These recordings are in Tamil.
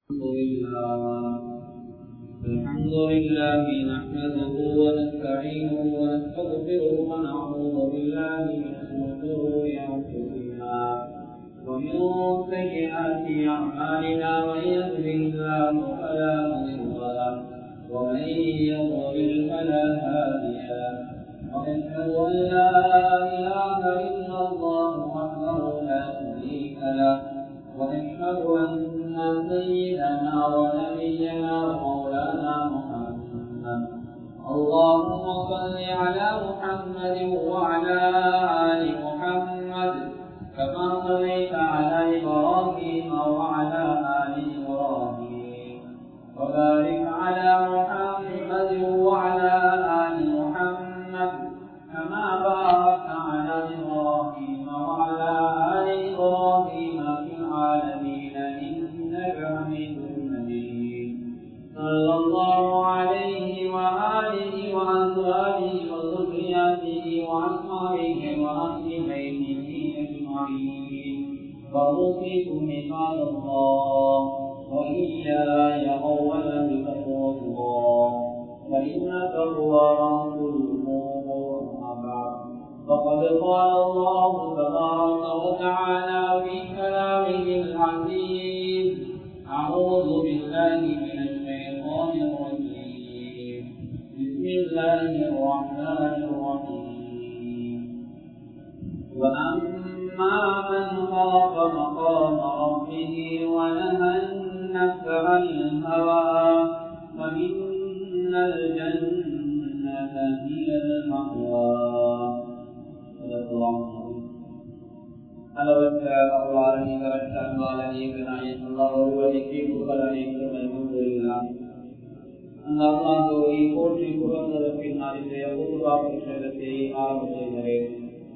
الحمد لله نحمده ونستعينه ونستغفره ونعوذ بالله من شرور أنفسنا ومن سيئات أعمالنا من يهده الله فلا مضل له ومن يضلل فلا هادي له وأشهد أن لا إله إلا الله وحده لا شريك له ونشهد أن سيدنا ونبينا ومولانا محمد اللهم صل على محمد وعلى آل محمد كما صليت على إبراهيم وعلى آل إبراهيم وبارك على محمد وعلى آل محمد كما باركت على إبراهيم وعلى آل إبراهيم في العالمين إنك حميد مجيد صلى الله عليه وآله وأزواجه وذرياته وأصحابه وأهل بيته أجمعين وأوصيكم عباد الله وإياي أولا بتقوى الله فإن تقوى رأس الأمور أما بعد فقد قال الله تبارك وتعالى في كلامه العزيز أعوذ بالله من الشيطان الرجيم بسم الله الرحمن الرحيم وأما من خاف مقام ربه ونهى النفس عن الهوى فإن الجنة هي المأوى அளவற்ற அருளாளனே கரற்ற அன்பாளனே நாயன் அல்லாஹ் ஒருவனுக்கே புகழ் அனைத்தும் அல்ஹம்துலில்லாஹ். அந்த அல்லாஹ்வை போற்றி புகழ்ந்ததற்கு பின்னால் இன்றைய குர்ஆன் விஷயத்தை ஆரம்பம் செய்கிறேன்.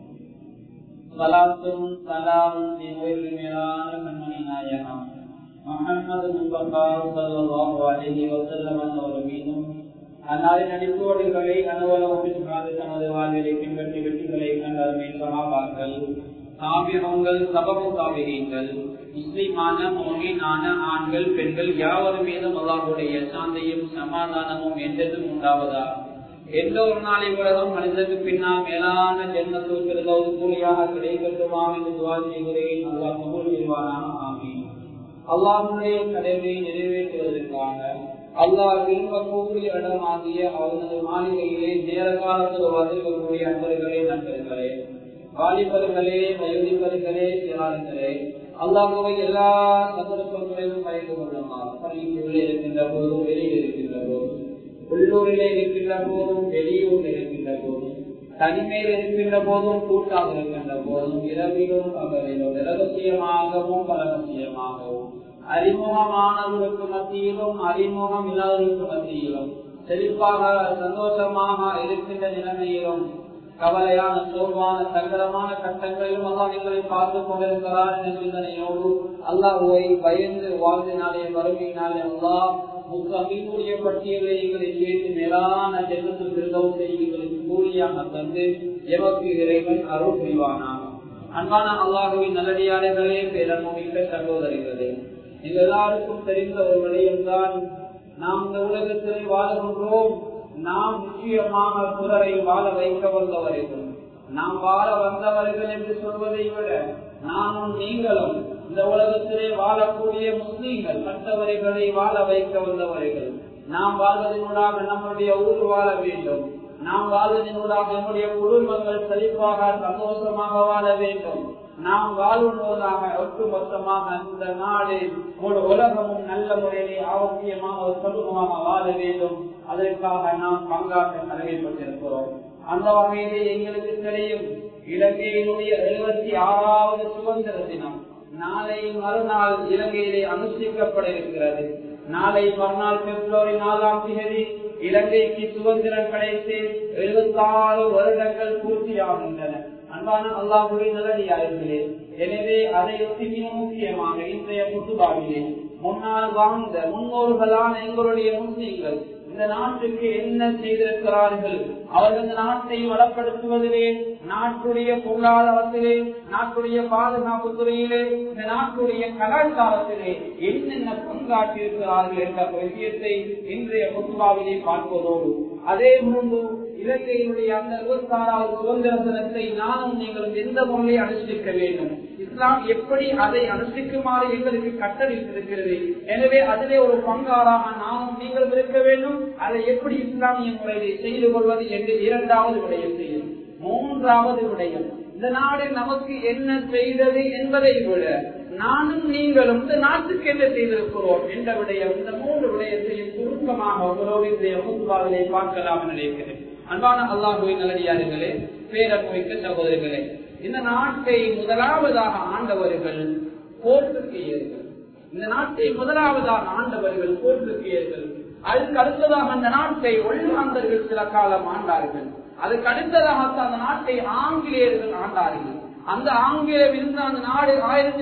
ஸலாத்தும் ஸலாமும் நிகழ்மையான கண்மணி நாயகம் முஹம்மது முஸ்தபா ஸல்லல்லாஹு அலைஹி வஸல்லம் அவர்கள் மீதும் அன்னாரின் அடிப்படைகளை அனுபவத்தில் தனது வாழ்விலை பின்பற்றி வெற்றிகளை கண்டார் சஹாபாக்கள் தாபிஊன்கள் சபபு தாபிஈன்கள் முஸ்லிமான முஃமினான ஆண்கள் பெண்கள் யாவர் மீதும் அல்லாஹ்வுடைய சாந்தியும் சமாதானமும் என்றென்றும் உண்டாவதா. எந்த ஒரு நாளை உலகம் மனிதனுக்கு பின்னால் மேலான ஜன்னத்துல் ஃபிர்தௌஸ் கூலியாக கிடைக்கட்டுமா என்று துஆ செய்கிறேன். அல்லாஹ் கபூல் செய்வானாக. ஆமீன். அல்லாஹ்வுடைய கடமையை நிறைவேற்றுவதற்காக அல்லாஹ் விரும்பக்கூடிய இடமாகிய அவனது மாளிகையிலே நேர காலத்தில் வந்திருக்கக்கூடிய அன்பர்களே நண்பர்களே வாலிபர்களே வயோதிபர்களே சிறார்களே அல்லாஹ்வை எல்லா சந்தர்ப்பங்களிலும் பயந்து கொள்ளுமாறு பள்ளிக்குள்ளே இருக்கின்ற போதும் வெளியில் இருக்கின்ற போதும் உள்ளூரிலே இருக்கின்ற போதும் வெளியூரில் இருக்கின்ற போதும் தனிமையில் இருக்கின்ற போதும் கூட்டாக இருக்கின்ற போதும் இரவிலும் பகலிலும் இரகசியமாகவும் பரகசியமாகவும் அறிமுகமானவர்களுக்கு மத்தியிலும் அறிமுகம் இல்லாதவர்களுக்கு மத்தியிலும் செழிப்பாக சந்தோஷமாக இருக்கின்ற நிலைமையிலும் கவலையான சோர்வான சங்கடமான கட்டங்களிலும் அல்லாஹ் எங்களை பார்த்து கொண்டிருக்கிறார் என்ற சிந்தனையோடு அல்லாஹ்வை பயந்து வாழ்ந்தினாலே வறுமையினாலே அல்லாஹ் முஸ்லிம்களுடைய பட்டியலை எங்களை சேர்த்து மேலான ஜன்னத்துல் ஃபிர்தௌஸை எங்களுக்கு கூலியாக தந்து எமக்கு இறைவன் அருள் புரிவானாக. அன்பான அல்லாஹ்வின் நல்லடியார்களே பேரன்மிக்க சகோதரிகளே, எல்லாருக்கும் தெரிந்த ஒரு விடயம்தான், நாம் இந்த உலகத்தில் வாழுகின்றோம். நாம் நிச்சயமாக பிறரை வாழ வைக்க வந்தவர்கள், நாம் வாழ வந்தவர்கள் என்று சொல்வதை விட நானும் நீங்களும் இந்த உலகத்திலே வாழக்கூடிய முஸ்லீம்கள் மற்றவர்களை வாழ வைக்க வந்தவர்கள். நாம் வாழ்வதனூடாக நம்முடைய ஊர் வாழ வேண்டும், நாம் வாழ்வதனூடாக நம்முடைய குடும்பங்கள் செழிப்பாக சந்தோஷமாக வாழ வேண்டும். நாம் வாழும் போதாக ஒட்டுமொத்தமாக இந்த நாடு ஒரு உலகமும் நல்ல முறையிலே ஆரோக்கியமாக ஒரு குடும்பமாக வாழ வேண்டும். அதற்காக நாம் பங்காற்ற கடமைப்பட்டிருக்கிறோம். அந்த வகையிலே எங்களுக்கு தெரியும், இலங்கையினுடைய 76வது சுதந்திர தினம் நாளை மறுநாள் இலங்கையிலே அனுஷ்டிக்கப்பட இருக்கிறது. நாளை மறுநாள் பிப்ரவரி 4ஆம் தேதி இலங்கைக்கு சுதந்திரம் கிடைத்து 76 வருடங்கள் பூர்த்தியாகின்றன. அன்பான அல்லாஹ்வுடைய நல்லடியார்களே, எனவே அதையொட்டி மிக முக்கியமாக இன்றைய குத்துபாவிலே முன்னால் வாழ்ந்த முன்னோர்களான எங்களுடைய முஸ்லிம்கள் இந்த நாட்டுக்கு என்ன செய்திருக்கிறார்கள், அவர்கள் இந்த நாட்டை வளப்படுத்துவதிலே நாட்டுடைய பொருளாதாரத்திலே, நாட்டுடைய பாதுகாப்பு துறையிலே, இந்த நாட்டுடைய கலாச்சாரத்திலே என்னென்ன பங்காற்றியிருக்கிறார்கள் என்ற விஷயத்தை இன்றைய குத்பாவிலே பார்ப்பதோடு, அதே போன்று இலங்கையினுடைய அந்த 26வது சுதந்திர தினத்தை நானும் நீங்களும் எந்த முறையை அனுஷ்டிக்க வேண்டும், இஸ்லாம் எப்படி அதை அனுஷ்டிக்குமாறு எங்களுக்கு கட்டளையிட்டிருக்கிறது. எனவே அதிலே ஒரு பங்காராக நானும் நீங்களும் இருக்க வேண்டும். அதை எப்படி இஸ்லாமிய முறையை செய்து கொள்வது என்று 2வது விடயம் செய்யும். 3வது விடயம், இந்த நாடு நமக்கு என்ன செய்தது என்பதை விட நானும் நீங்களும் இந்த நாட்டுக்கு என்ன செய்திருக்கிறோம் என்ற விடயம். இந்த 3 விடயத்தையும் சுருக்கமாக உங்களோடு இன்றைய குத்பாவிலே பார்க்கலாம் நினைக்கிறேன். அன்பான அல்லாஹ்வின் நல்லடியார்களே, பேரன்மிக்க சகோதரர்களே, இந்த நாட்டை முதலாவதாக ஆண்டவர்கள் போர்த்துகீயர்கள். இந்த நாட்டை முதலாவதாக ஆண்டவர்கள் போர்த்துகீயர்கள். அதுக்கு அடுத்ததாக அந்த நாட்டை ஒல்லாந்தர்கள் சில காலம் ஆண்டார்கள். அதுக்கு அடுத்ததாக அந்த நாட்டை ஆங்கிலேயர்கள் ஆண்டார்கள். அந்த ஆங்கிலேயர் இருந்த அந்த நாடு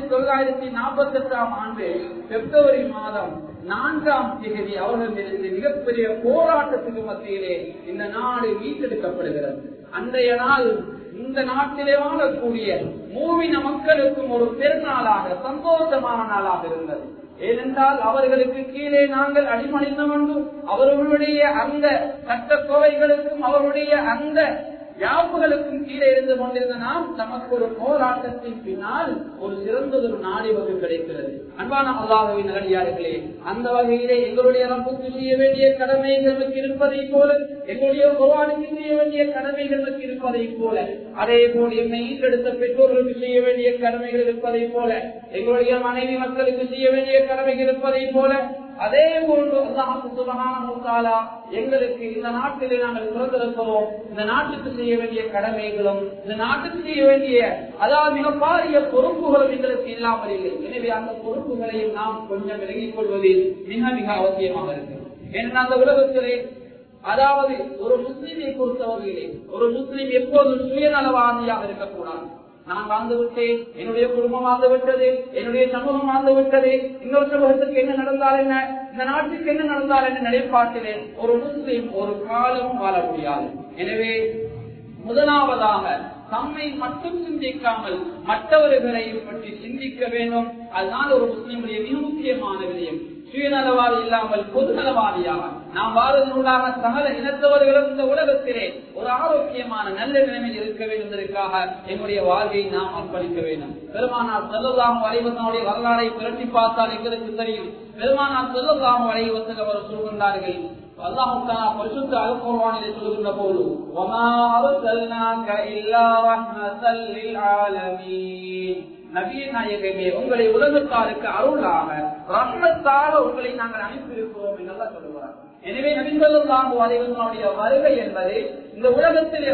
1948ஆம் ஆண்டு பிப்ரவரி மாதம் 4ஆம் தேதி அவர்களிலிருந்து மிகப்பெரிய போராட்டத்துக்கு மத்தியிலே இந்த நாடு மீட்டெடுக்கப்படுகிறது. அன்றைய நாள் இந்த நாட்டிலே வாழக்கூடிய மூவின மக்களுக்கும் ஒரு பெருநாளாக, சந்தோஷமான நாளாக இருந்தது. ஏனென்றால் அவர்களுக்கு கீழே நாங்கள் அடிமணிந்தோம் என்றும் அவர்களுடைய அந்த சட்டக்கோவைகளுக்கும் அவர்களுடைய அந்த யாப்புகளுக்கும் கீழே இருந்து கொண்டிருந்த நாம் நமக்கு ஒரு போராட்டத்தின் பின்னால் ஒரு சிறந்ததொரு நாடு வகை கிடைக்கிறது. அன்பான அல்லாஹ்வின் நல்லடியார்களே, அந்த வகையிலே எங்களுடைய ரப்புக்கு செய்ய வேண்டிய கடமைகளுக்கு இருப்பதை போல, எங்களுடைய குர்ஆனுக்கு செய்ய வேண்டிய கடமைகளுக்கு இருப்பதை போல, அதே போல் எம்மை ஈட்டெடுத்த பெற்றோர்களுக்கு செய்ய வேண்டிய கடமைகள் இருப்பதை போல, எங்களுடைய மனைவி மக்களுக்கு செய்ய வேண்டிய கடமைகள் இருப்பதை போல, அதே போன்று அல்லாஹ் சுப்ஹானஹு வ தஆலா எங்களுக்கு இந்த நாட்டிலே நாங்கள் பிறந்திருக்கிறோம், இந்த நாட்டுக்கு செய்ய வேண்டிய கடமைகளும் இந்த நாட்டுக்கு செய்ய வேண்டிய அதாவது மிக பாரிய பொறுப்புகளும் எங்களுக்கு இல்லாமல் இல்லை. எனவே அந்த பொறுப்புகளையும் நாம் கொஞ்சம் விலகிக் கொள்வது மிக மிக அவசியமாக இருக்கிறது. ஏன்னா அந்த உலகத்திலே அதாவது ஒரு முஸ்லிமை பொறுத்தவரையிலே ஒரு முஸ்லிம் எப்போதும் சுயநலவாதியாக இருக்கக்கூடாது. நான் வாழ்ந்து விட்டேன், என்னுடைய குடும்பம் வாழ்ந்து விட்டது, என்னுடைய சமூகம் வாழ்ந்து விட்டது, இன்னொரு சமூகத்துக்கு என்ன நடந்தால் என்ன, இந்த நாட்டுக்கு என்ன நடந்தால் என்ன நிலைப்பாட்டிலே ஒரு முஸ்லிம் ஒரு காலம் வாழ முடியாது. எனவே முதலாவதாக தம்மை மட்டும் சிந்திக்காமல் மற்றவர்களையும் பற்றி சிந்திக்க வேண்டும். அதனால் ஒரு முஸ்லிமுடைய மிக முக்கியமான விடயம் சுயநலவாதி இல்லாமல் பொதுநலவாதியாக நாம் வாழ்வதற்காக சகல இனத்தவர்களும் இந்த உலகத்திலே ஒரு ஆரோக்கியமான நல்ல நிலைமையில் இருக்க வேண்டும் என்பதற்காக என்னுடைய வாழ்வை நாம் அர்ப்பணிக்க வேண்டும். பெருமானார் ஸல்லல்லாஹு அலைஹி வஸல்லம் வரலாறை புரட்டி பார்த்தால் எங்களுக்கு தெரியும். பெருமானார் ஸல்லல்லாஹு அலைஹி வஸல்லம் அவர் சொல்கின்றார்கள், அல்லாஹ் தஆலா பரிசுத்த அல் குர்ஆனிலே சொல்கின்ற போது, வமா அர்ஸல்னாக இல்லா ரஹ்மத்தல் லில் ஆலமீன், நபியே நாயகமே உங்களை உலகத்தாருக்கு அருளாக ரஹ்மத்தாக உங்களை நாங்கள் அனுப்பியிருக்கிறோம் என்று அல்லாஹ் சொல்லுகிறார். எனவே நபி ஸல்லல்லாஹு அலைஹி வஸல்லம் வருகை என்பது இந்த உலகத்திலே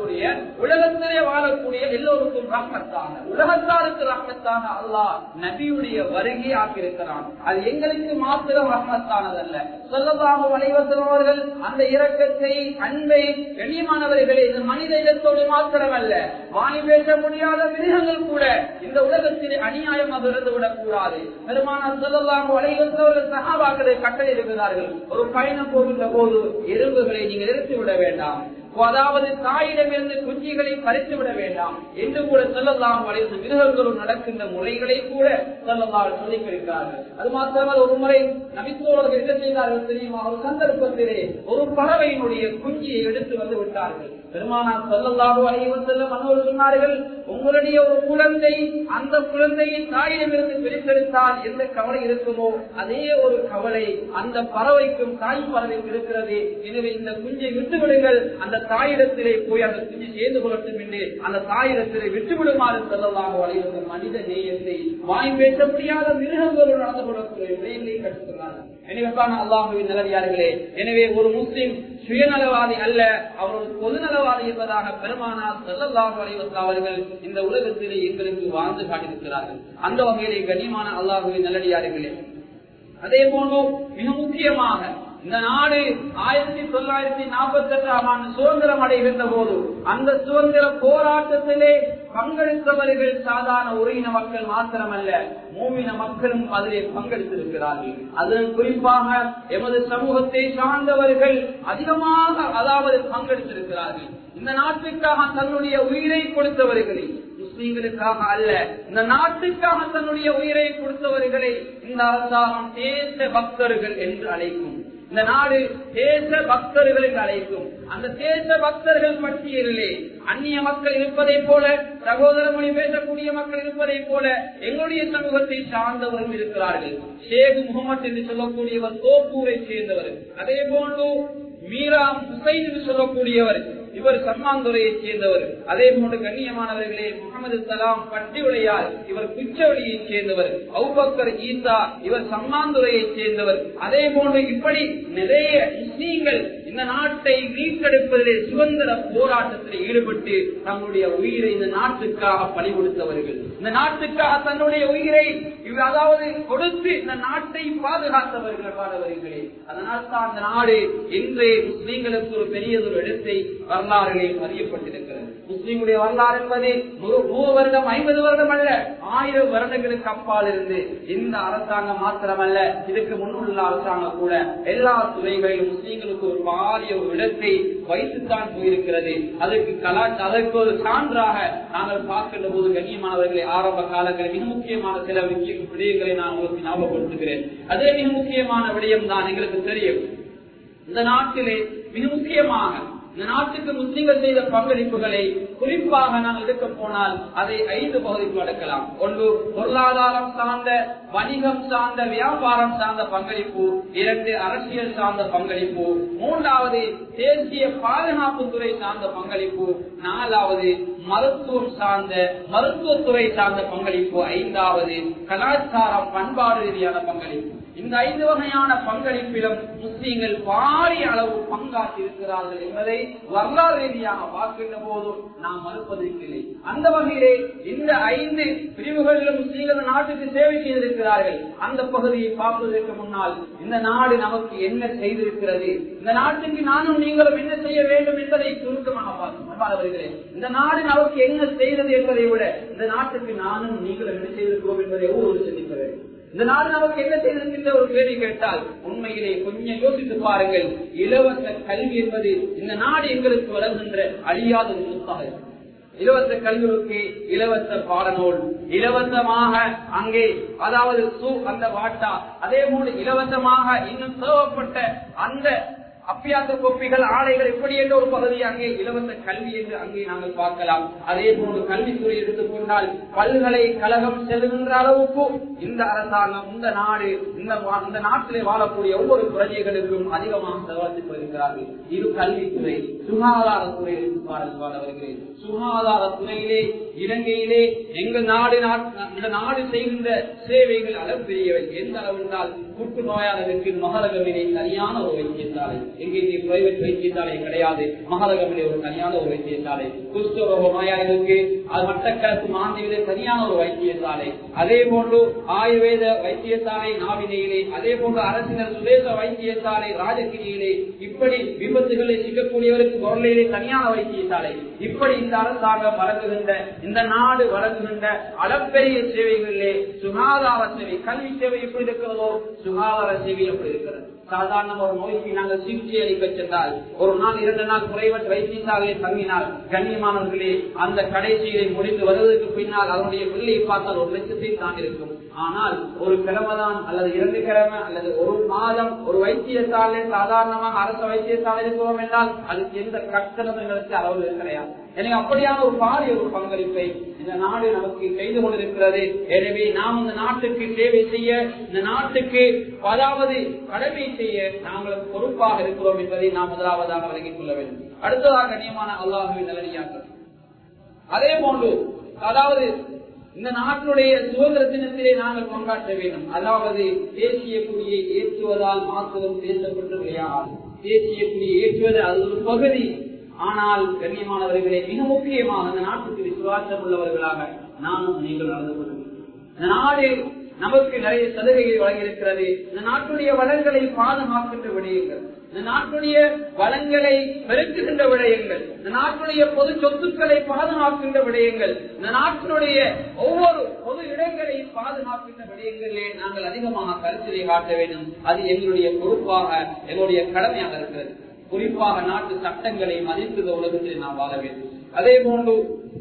வாழக்கூடிய எல்லோருக்கும் ரஹ்மத்தாக, உலகத்தாருக்கு ரஹ்மத்தாக அல்லாஹ் நபியுடைய வருகை ஆக்கியிருக்கிறான். அது எங்களுக்கு மாத்திரம் ரஹ்மத்தானதல்ல. ஸல்லல்லாஹு அலைஹி வஸல்லம் அவர்கள் அந்த இரக்கத்தை, அன்பை, கண்ணியமானவர்களே, இந்த மனித இனத்தோடு மாத்திரமல்ல, வாய் பேச முடியாத மிருகங்கள் கூட இந்த உலகத்திலே அநியாயமாக இருந்து விடக் கூடாது. பெருமானார் ஸல்லல்லாஹு அலைஹி வஸல்லம் சஹாபாக்களை கட்டளை இருக்கிறார்கள், ஒரு பயணம் போகின்ற போது எறும்புகளை நீங்கள் நிறுத்தி விட வேண்டாம், அதாவது தாயிடமிருந்து குஞ்சிகளை பறித்து விட வேண்டாம் என்று கூட ஸல்லல்லாஹு அலைஹி வஸல்லம் மிருகங்களோடு நடக்கின்ற முறைகளை கூட ஸல்லல்லாஹு சொல்லிக் இருக்கிறார்கள். அது மாத்திரமல்ல, ஒரு முறை நபித்தோழர்கள் என்ன செய்தார்கள் தெரியுமா? ஒரு சந்தர்ப்பத்திலே ஒரு பறவையினுடைய குஞ்சியை எடுத்து வந்து விட்டார்கள். பெருமானார் ஸல்லல்லாஹு அலைஹி வஸல்லம் அவர்கள் சொன்னார்கள், உங்களுடைய ஒரு குழந்தை அந்த குழந்தையை தாயிடமிருந்து பிரித்தெடுத்தால் எந்த கவலை இருக்குமோ அதே ஒரு கவலை அந்த பறவைக்கும் தாய் பறவைக்கும் இருக்கிறது. எனவே இந்த குஞ்சை விட்டுவிடுங்கள், அந்த தாயிடத்திலே போய் அந்த குஞ்சு சேர்ந்து கொள்ளட்டும் என்று அந்த தாயிடத்திலே விட்டுவிடுமாறு ஸல்லல்லாஹு அலைஹி வஸல்லம் மனித நேயத்தை, வாய் பேச முடியாத மிருகங்களோடு நடந்து கொள்ளக்கூடிய விடயங்களை கற்றுக்கிறார்கள். எனவே அல்லாஹ்வின் நல்லடியார்களே, எனவே ஒரு முஸ்லிம் சுயநலவாதி அல்ல, அவர் ஒரு பொதுநலவாதி என்பதாக பெருமானார் ஸல்லல்லாஹு அலைஹி வஸல்லம் அவர்கள் இந்த உலகத்திலே எங்களுக்கு வாழ்ந்து காட்டியிருக்கிறார்கள். அந்த வகையிலே கண்ணியமான அல்லாஹ்வின் நல்லடியார்களே, அதே போன்று மிக முக்கியமாக இந்த நாடு 1948ஆம் ஆண்டு சுதந்திரம் அடைகின்ற போது அந்த சுதந்திர போராட்டத்திலே பங்கெடுத்தவர்கள் சாதாரண உரையின மக்கள் மாத்திரமல்ல, மூமின மக்களும் அதிலே பங்கெடுத்திருக்கிறார்கள். அதில் குறிப்பாக எமது சமூகத்தை சார்ந்தவர்கள் அதிகமாக அதாவது பங்கெடுத்திருக்கிறார்கள். இந்த நாட்டுக்காக தன்னுடைய உயிரை கொடுத்தவர்களை, முஸ்லிம்களுக்காக அல்ல, இந்த நாட்டுக்காக தன்னுடைய உயிரை கொடுத்தவர்களை இந்த அரசாங்கம் தேச பக்தர்கள் என்று அழைக்கும். இந்த நாடு தேச பக்தர்கள் என்று அழைக்கும். அந்த தேச பக்தர்கள் பட்டியலிலே அந்நிய மக்கள் இருப்பதை போல, சகோதர மொழி பேசக்கூடிய மக்கள் இருப்பதை போல எங்களுடைய சமூகத்தை சார்ந்தவர்கள் இருக்கிறார்கள். ஷேக் முகமது என்று சொல்லக்கூடியவர் தோப்பூரை சேர்ந்தவர். அதே போன்று மீரா ஹுசைன் என்று சொல்லக்கூடியவர், இவர் சம்மாந்துறையை சேர்ந்தவர். அதே போன்று கண்ணியமானவர்களே, முகமது சலாம் பட்டி உடையார், இவர் குச்சவெளியை சேர்ந்தவர். அபூபக்கர் ஈசா, இவர் சம்மாந்துறையை சேர்ந்தவர். அதே போன்று இப்படி நிறைய முஸ்லீம்கள் இந்த நாட்டை மீட்டெடுப்பதிலே சுதந்திர போராட்டத்தில் ஈடுபட்டு தன்னுடைய உயிரை இந்த நாட்டுக்காக பலி கொடுத்தவர்கள், இந்த நாட்டுக்காக தன்னுடைய உயிரை அதாவது கொடுத்து இந்த நாட்டை பாதுகாத்தவர்கள் பாடவர்களே. அதனால் தான் அந்த நாடு இன்றைய முஸ்லீம்களுக்கு ஒரு பெரியதொரு இடத்தை வரலாறுகளில் பதியப்பட்டிருக்கிறது. முஸ்லீமுடைய வரலாறு என்பது 100 வருடம் 50 வருடம் அல்ல, 1000 வருடங்களுக்கு அப்பால் இருந்து இந்த அரசாங்கம் மாத்திரமல்ல, இதுக்கு முன்னுள்ள அரசாங்கம் கூட எல்லா துறைகளிலும் முஸ்லீம்களுக்கு ஒரு பாரிய ஒரு இடத்தை வைத்துத்தான் போயிருக்கிறது. அதற்கு ஒரு சான்றாக நாங்கள் பார்க்கின்ற போது கண்ணியமானவர்களை, ஆரம்ப காலங்களில் மிக முக்கியமான சில விடயங்களை நான் உங்களுக்கு ஞாபகப்படுத்துகிறேன். அதே மிக முக்கியமான விடயம் தான் எங்களுக்கு தெரியும். இந்த நாட்டிலே மிக முக்கியமாக இந்த நாட்டுக்கு முஸ்லிம்கள் செய்த பங்களிப்புகளை குறிப்பாக நாங்கள் எடுக்க போனால் அதை 5 பகுதிக்கு அடக்கலாம். ஒன்று பொருளாதாரம் சார்ந்த, வணிகம் சார்ந்த, வியாபாரம் சார்ந்த பங்களிப்பு. 2 அரசியல் சார்ந்த பங்களிப்பு. 3வது தேசிய பாதுகாப்பு துறை சார்ந்த பங்களிப்பு. 4வது மருத்துவம் சார்ந்த, மருத்துவத்துறை சார்ந்த பங்களிப்பு. 5வது கலாச்சாரம் பண்பாடு ரீதியான பங்களிப்பு. இந்த 5 வகையான பங்களிப்பிலும் முஸ்லீம்கள் பாரிய அளவு பங்காற்றி இருக்கிறார்கள் என்பதை வரலாறு ரீதியாக பார்க்கின்ற போது நாம் மறுப்பதற்கில்லை. அந்த வகையிலே இந்த 5 பிரிவுகளிலும் முஸ்லீம்கள் நாட்டுக்கு சேவை செய்திருக்கிறார்கள். அந்த பகுதியை பார்ப்பதற்கு முன்னால் இந்த நாடு நமக்கு என்ன செய்திருக்கிறது, இந்த நாட்டுக்கு நானும் நீங்களும் என்ன செய்ய வேண்டும் என்பதை சுருக்கமாக பார்க்கிறேன். இந்த நாடு நமக்கு என்ன செய்தது என்பதை விட இந்த நாட்டுக்கு நானும் நீங்களும் என்ன செய்திருக்கிறோம் என்பதை ஒவ்வொரு சிந்திக்க வேண்டும். இந்த நாடு நமக்கு என்ன செய்திருக்கின்ற ஒரு கேள்வி கேட்டால் உண்மையிலே கொஞ்சம் யோசித்து பாருங்கள். இலவச கல்வி என்பது இந்த நாடு எங்களுக்கு வழங்குகின்ற அழியாத ஒரு சொத்தாக இருக்கு. இலவச கல்விக்கு இலவச பாடநூல், இலவசமாக அங்கே அதாவது அந்த வாட்டா, அதே போல இலவசமாக இன்னும் தேவைப்பட்ட அந்த அப்பியாச கோப்பிகள், ஆடைகள் இப்படி என்ற ஒரு பகுதி அங்கே இலவச கல்வி என்று அங்கே நாங்கள் பார்க்கலாம். அதே போன்று கல்வித்துறை எடுத்துக்கொண்டால் பல்கலைக்கழகம் செல்கின்ற அளவுக்கு இந்த அரசாங்கம், இந்த நாடு, இந்த நாட்டிலே வாழக்கூடிய ஒவ்வொரு பிரஜைகளுக்கும் அதிகமாக செலவழித்து வருகிறார்கள். இது கல்வித்துறை. சுகாதாரத்துறை எடுத்துப்பார்கள். சுகாதாரத்துறையிலே இலங்கையிலே எங்கள் நாடு இந்த நாடு செய்கின்ற சேவைகள் அளவு பெரியவை. எந்த அளவு என்றால் புற்று நோயாளருக்கு மகரகமிலே சரியான ஒரு வைத்தியசாலை, எங்கே பிரைவேட் வைத்தியசாலை கிடையாது, மகரகமிலே ஒரு தனியான ஒரு வைத்தியசாலை. குஷ்டரோக நோயாளிகளுக்கு அது மட்டக்களப்பு மாந்தியிலே சரியான ஒரு வைத்தியசாலை. அதே போன்று ஆயுர்வேத வைத்தியசாலை நாவினையிலே, அதே போன்று அரசினர் சுதேச வைத்தியசாலை ராஜகிரியிலே, இப்படி விபத்துகளை சிக்கக்கூடியவருக்கு பொருளிலே தனியான வைத்தியசாலை. இப்படி இந்த அரசாங்கம் வழங்குகின்ற, இந்த நாடு வழங்குகின்ற அளப்பெரிய சேவைகளிலே சுகாதார சேவை, கல்வி சேவை எப்படி இருக்கிறதோ சுகாதார சேவை எப்படி இருக்கிறது. சாதாரண ஒரு நோய்க்கு நாங்கள் சிகிச்சை அளிக்க சென்றால் 1 நாள் 2 நாள் பிரைவேட் வைத்தியசாலையை தங்கினால் கண்ணியமானவர்களே அந்த கடைசியை முடிந்து வருவதற்கு பின்னால் அதனுடைய பிள்ளை பார்த்தால் 1 லட்சத்தை தான் இருக்கும். ஆனால் ஒரு கிழமைதான் அல்லது 2 கிழமை அல்லது 1 மாதம் ஒரு வைத்தியசாலை சாதாரணமாக அரசு வைத்தியசாலை இருக்கிறோம் என்றால் அதுக்கு எந்த கட்டணங்களுக்கு அளவு கிடையாது. எனவே அப்படியான ஒரு பாரிய ஒரு பங்களிப்பை இந்த நாடு நமக்கு செய்து கொண்டிருக்கிறது. எனவே நாம் இந்த நாட்டுக்கு சேவை செய்ய, இந்த நாட்டுக்கு அதாவது கடமை செய்ய நாங்கள் பொறுப்பாக இருக்கிறோம் என்பதை நாம் முதலாவதாக விளங்கிக் கொள்ள வேண்டும். அடுத்ததாக கண்ணியமான அல்லாஹ்வின் நல்லடியார்கள், அதே போன்று அதாவது இந்த நாட்டினுடைய சுதந்திர தினத்திலே நாங்கள் கொண்டாட வேண்டும். அதாவது தேசிய கொடியை ஏற்றுவதால் மாத்திரம் பேசப்பட்டு விளையாடாது. தேசிய கொடியை ஏற்றுவது அது ஒரு பகுதி. ஆனால் கண்ணியமானவர்களே, மிக முக்கியமாக இந்த நாட்டுக்கு விசுவாசம் உள்ளவர்களாக நானும் நீங்கள் நடந்து கொள்கிறோம். இந்த நாடு நமக்கு நிறைய சலுகைகள் வழங்கியிருக்கிறது. இந்த நாட்டுடைய வளங்களை பாதுகாக்கின்ற விடயங்கள், இந்த நாட்டுடைய வளங்களை பெருக்குகின்ற விடயங்கள், இந்த நாட்டுடைய பொது சொத்துக்களை பாதுகாக்கின்ற விடயங்கள், இந்த நாட்டினுடைய ஒவ்வொரு பொது இடங்களை பாதுகாக்கின்ற விடயங்களிலே நாங்கள் அதிகமாக கருத்தினை காட்ட வேண்டும். அது எங்களுடைய பொறுப்பாக, எங்களுடைய கடமையாக இருக்கிறது. குறிப்பாக நாட்டு சட்டங்களை மதித்து உலகத்தில் நாம் வாழ வேண்டும். அதே போன்று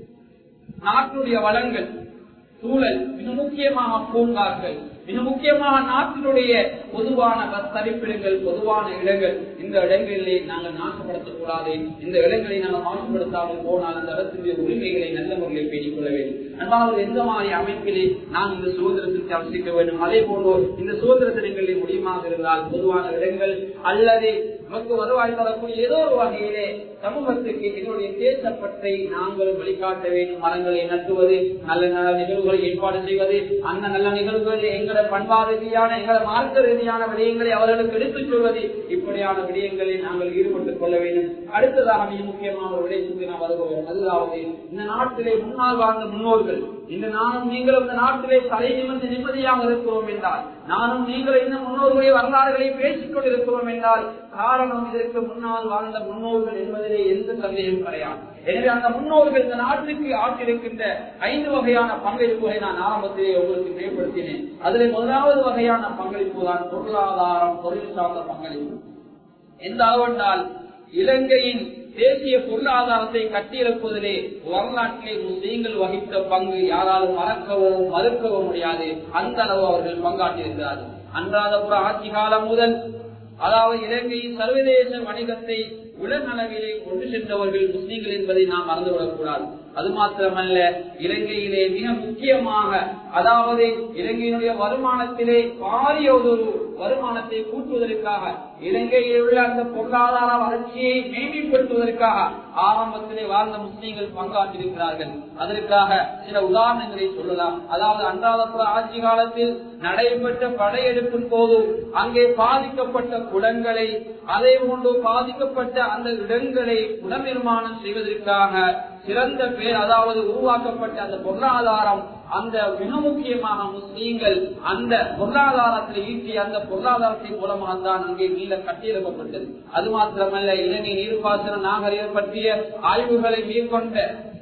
நாட்டுடைய வளங்கள், சூழல், மிக முக்கியமாக பூங்காக்கள், மிக முக்கியமாக நாட்டினுடைய பொதுவான தரிப்பிடங்கள், பொதுவான இடங்கள், இந்த இடங்களிலே நாங்கள் நாசப்படுத்தக்கூடாது. இந்த இடங்களை நாங்கள் மாசுபடுத்தாமல் போனால் அந்த இடத்தினுடைய உரிமைகளை நல்ல முறையில் பேணிக் கொள்ள வேண்டும். அதாவது எந்த மாதிரி அமைப்பிலே நாம் இந்த சுதந்திரத்தை அவசிக்க வேண்டும். அதே போன்று இந்த சுதந்திர தினங்களில் முடியுமாக இருந்தால் பொதுவான இடங்கள் அல்லது நமக்கு வருவாய் தரக்கூடிய ஏதோ ஒரு வகையிலே சமூகத்துக்கு எங்களுடைய தேசப்பற்றை நாங்களும் வழிகாட்ட வேண்டும். மரங்களை நட்டுவது, நல்ல நல்ல நிகழ்வுகளை ஏற்பாடு செய்வது, அந்த நல்ல நிகழ்வுகளில் எங்களோட பண்பாடு ரீதியான எங்களோட மார்க்க ரீதியான விடயங்களை அவர்களுக்கு எடுத்துச் சொல்வது, இப்படியான விடயங்களில் நாங்கள் ஈடுபட்டுக் கொள்ள வேண்டும். அடுத்ததாக மிக முக்கியமான ஒரு விடயத்துக்கு நாம் வருகிறோம். அதாவது இந்த நாட்டிலே முன்னால் வாழ்ந்த முன்னோர்கள், இந்த நானும் நீங்களும் இந்த நாட்டிலே தலை நிமிர்ந்து நிம்மதியாக இருக்கிறோம் என்றால், நானும் நீங்களும் இந்த முன்னோர்களுடைய வரலாறுகளை பேசிக் கொண்டிருக்கிறோம் என்றால் காரணம் இதற்கு முன்னால் வாழ்ந்த முன்னோர்கள் என்பதிலே எந்த சந்தேகம் கிடையாது. எனவே அந்த முன்னோர்கள் இந்த நாட்டுக்கு ஆற்றிருக்கின்ற 5 வகையான பங்களிப்புகளை நான் ஆரம்பத்திலே உங்களுக்கு தெளிவுபடுத்தினேன். அதில் முதலாவது வகையான பங்களிப்பு தான் பொருளாதாரம், தொழில் சார்ந்த பங்களிப்பு. எந்த அளவென்றால் இலங்கையின் தேசிய பொருளாதாரத்தை கட்டியெழுப்பதிலே வரலாற்றிலே முஸ்லீம்கள் வகித்த பங்கு யாராலும் மறக்கவோ மறுக்கவோ முடியாது. அந்த அளவு அவர்கள் பங்காற்றியிருக்கிறார்கள். அன்றாதபுர ஆட்சி காலம் முதல், அதாவது இலங்கையின் சர்வதேச வணிகத்தை உலக அளவிலே கொண்டு சென்றவர்கள் முஸ்லீம்கள் என்பதை நாம் மறந்துவிடக்கூடாது. அது மாத்திரமல்ல, இலங்கையிலே மிக முக்கியமாக, அதாவது இலங்கையினுடைய வருமானத்திலே பாரிய ஒரு வருமானத்தை கூட்டுவதற்காக, இலங்கையில் உள்ள அந்த பொருளாதார வளர்ச்சியை மேம்படுத்துவதற்காக ஆரம்பத்திலே வாழ்ந்த முஸ்லீம்கள் பங்காற்றிருக்கிறார்கள். அதற்காக சில உதாரணங்களை சொல்லலாம். அதாவது அன்றாதபுர ஆட்சி காலத்தில் நடைபெற்ற படையெடுப்பின் போது அங்கே பாதிக்கப்பட்ட குளங்களை, அதே போன்று பாதிக்கப்பட்ட அந்த இடங்களை புனர்நிர்மாணம் செய்வதற்காக சிறந்த பேர், அதாவது உருவாக்கப்பட்ட அந்த பொருளாதாரம், அந்த மிக முக்கியமாக முஸ்லீம்கள் அந்த பொருளாதாரத்தில் ஈட்டிய அந்த பொருளாதாரத்தின் மூலமாக தான் அங்கே மீள கட்டியெழுப்பப்பட்டது. அது மாத்திரமல்ல, இலங்கை நீர்ப்பாசன நாகரிகம் பற்றிய ஆய்வுகளை மேற்கொண்ட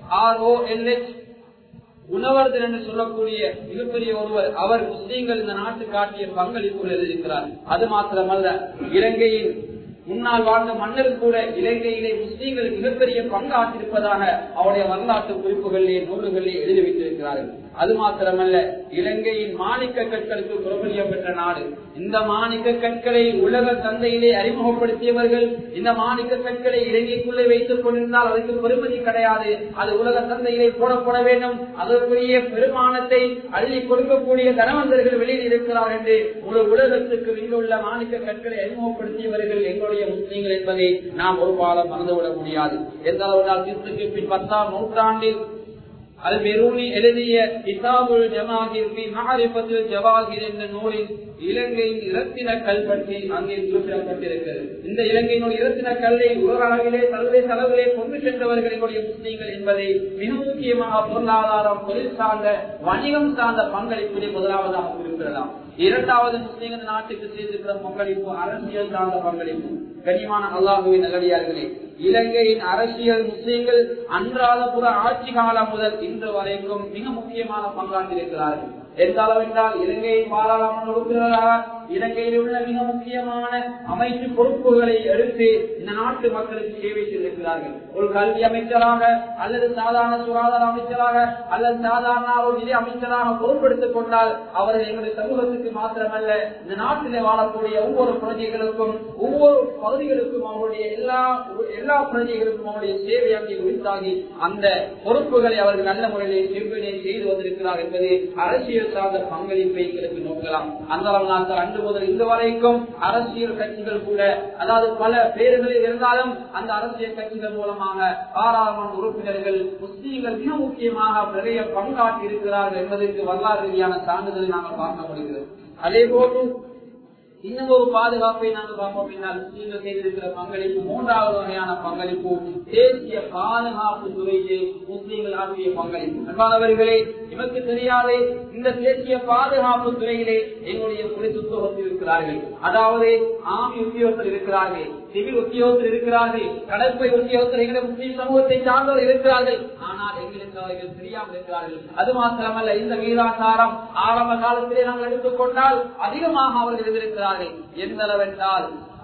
ROLH உணவர்தன் என்று சொல்லக்கூடிய மிகப்பெரிய ஒருவர், அவர் முஸ்லீம்கள் இந்த நாட்டு காட்டிய பங்களிப்புகள் எழுதியிருக்கிறார். அது மாத்திரமல்ல, இலங்கையின் முன்னால் வாழ்ந்த மன்னர் கூட இலங்கையிலே முஸ்லீம்கள் மிகப்பெரிய பங்காற்றிருப்பதாக அவருடைய வரலாற்று குறிப்புகளிலே நூல்களிலே எழுதி வைத்திருக்கிறார்கள். அது மாத்திரமல்ல, இலங்கையின் மாணிக்க கற்களுக்கு பிரபல்யம் பெற்ற நாடு. இந்த மாணிக்க கற்களை உலக சந்தையிலே அறிமுகப்படுத்தியவர்கள். இந்த மாணிக்க கற்களை இலங்கைக்குள்ளே வைத்துக் கொண்டிருந்தால் அதற்கு பெருமதி கிடையாது, அது உலக சந்தையிலே போடப்பட வேண்டும், அதற்குரிய பெருமானத்தை அள்ளி கொடுக்கக்கூடிய தனவந்தர்கள் வெளியில் இருக்கிறார் என்று ஒரு உலகத்துக்கு இங்குள்ள மாணிக்க கற்களை அறிமுகப்படுத்தியவர்கள் எங்களுடைய முஸ்லீம்கள் என்பதை நாம் ஒரு காலம் மறந்துவிட முடியாது. எந்த அளவுனால் கிறிஸ்துக்கு பின் 10ஆம் நூற்றாண்டில் அல்-பெரூனி எழுதிய கிதாபுல் ஜமாஹிர் ஃபீ மஅரிஃபத்துல் ஜவாஹிர் என்ற நூலில் இலங்கையின் இரத்தின கல் பற்றி அங்கே குறிப்பிடப்பட்டிருக்கிறது. இந்த இலங்கையினுடைய இரத்தின கல்லை உலக அளவிலே சர்வதேச அளவிலே கொண்டு சென்றவர்களுடைய முஸ்லீம்கள் என்பதை மிக முக்கியமாக பொருளாதாரம், தொழில் சார்ந்த, வணிகம் சார்ந்த பங்களிப்பினை முதலாவதாக குறிப்பிடலாம். இரண்டாவது முஸ்லீம்கள் நாட்டுக்கு செய்திருக்கிற பங்களிப்பு அரசியல் சார்ந்த பங்களிப்பு. கனிமான அல்லாஹுவின் நல்லடியார்களே, இலங்கையின் அரசியல் முஸ்லீம்கள் அன்றாதபுர ஆட்சி காலம் முதல் இன்று வரைக்கும் மிக முக்கியமான பங்காற்றிருக்கிறார்கள். எந்த அளவென்றால் இலங்கையின் பாராளுமன்ற உறுப்பினராக இலங்கையில் உள்ள மிக முக்கியமான அமைச்சு பொறுப்புகளை எடுத்து இந்த நாட்டு மக்களுக்கு சேவை செய்திருக்கிறார்கள். ஒரு கல்வி அமைச்சராக அல்லது சாதாரண சுகாதார அமைச்சராக அல்லது சாதாரண ஒரு நிதி அமைச்சராக பொறுப்பெடுத்துக் கொண்டால் அவர்கள் எங்களுடைய சமூகத்துக்கு மாத்திரமல்ல, இந்த நாட்டிலே வாழக்கூடிய ஒவ்வொரு பிரஜைகளுக்கும், ஒவ்வொரு பகுதிகளுக்கும், அவருடைய எல்லா பிரஜைகளுக்கும் அவருடைய சேவை அங்கே உரித்தாகி அந்த பொறுப்புகளை அவர்கள் நல்ல முறையிலே செவ்வினை செய்து வந்திருக்கிறார் என்பது அரசியல் சார்ந்த பங்களிப்பை எங்களுக்கு நோக்கலாம். அந்த அன்று முதல் இந்த வரைக்கும் அரசியல் கட்சிகள் கூட, அதாவது பல பேர்களில் இருந்தாலும் அந்த அரசியல் கட்சிகள் மூலமாக பாராளுமன்ற உறுப்பினர்கள் முஸ்லீம்கள் மிக முக்கியமாக நிறைய பங்காற்றி இருக்கிறார்கள் என்பதற்கு வரலாறு ரீதியான சான்றிதழை நாங்கள் பார்க்க முடிகிறது. அதே போன்று இன்னும் ஒரு பாதுகாப்பை நாங்கள் பார்ப்போம். முஸ்லீம்கள் செய்திருக்கிற பங்களிப்பு, மூன்றாவது வகையான பங்களிப்பு தேசிய பாதுகாப்பு துறையிலே முஸ்லீம்கள் ஆற்றிய பங்களிப்பு. அன்பானவர்களே, நமக்கு தெரியாத இந்த தேசிய பாதுகாப்பு துறையிலே எங்களுடைய போலீஸ் உத்தியோகத்தில் இருக்கிறார்கள், அதாவது ஆர்மி உத்தியோகத்தில் இருக்கிறார்கள், சிவில் உத்தியோகத்தில் இருக்கிறார்கள், கடற்படை உத்தியோகத்தில் எங்களுடைய முஸ்லீம் சமூகத்தை சார்ந்தவர் இருக்கிறார்கள். ஆனால் எங்களுக்கு அவர்கள் தெரியாமல் இருக்கிறார்கள். அது மாத்திரமல்ல, இந்த வீராசாரம் ஆரம்ப காலத்திலே நாங்கள் எடுத்துக்கொண்டால் அதிகமாக அவர்கள் இருந்திருக்கிறார்கள். எந்த அளவென்றால்